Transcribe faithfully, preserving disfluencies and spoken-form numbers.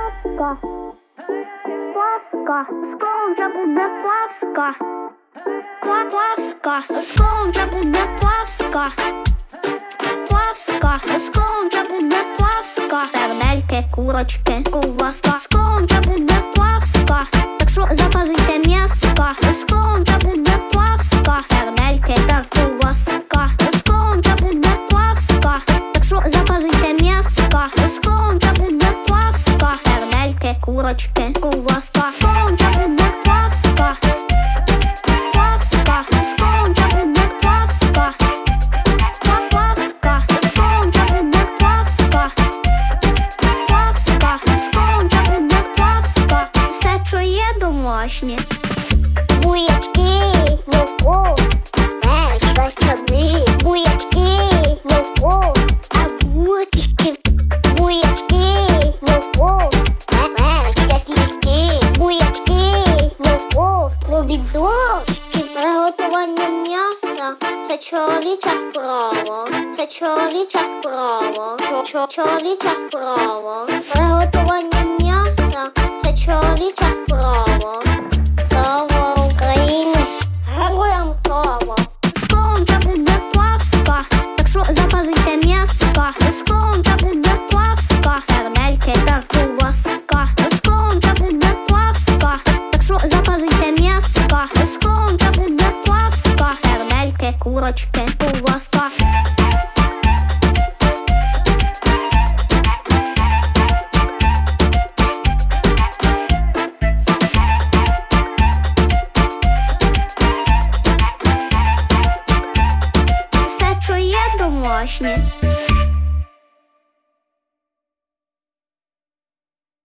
Паска, паска, скоро вже буде паска. Паска, скоро вже буде паска. Паска, скоро вже буде паска. Сердельки, курочки, ковбаска. Скоро вже буде паска. Так що запалите м'яска. Скоро вже буде паска. Сердельки та ковбаска. Скоро вже буде паска. Так що запалите м'яска. Скоро вже буде паска. Сердельки, курочки, ковбаска. Скоро вже буде паска. Паска, скоро вже буде паска. Паска, скоро вже буде паска. Паска, скоро вже буде паска. Все, що є домашнє. Бурячки, морков, перець, картопли, бурячки, морков, огурчики, бурячки, морков, перець, чесники, бурячки, морков, помідорчики. Приготування м'яса – це чоловіча справа, це чоловіча справа, Чо- чоловіча справа. Приготування м'яса – це чоловіча справа. Слава Україні! Героям слава! Скоро вже буде паска. Так що запалите м'яска. Скоро вже буде паска. Сердельки та ковбаска. Скоро вже буде паска. Так що запалите м'яска. Скоро вже буде паска. Сердельки, курочки.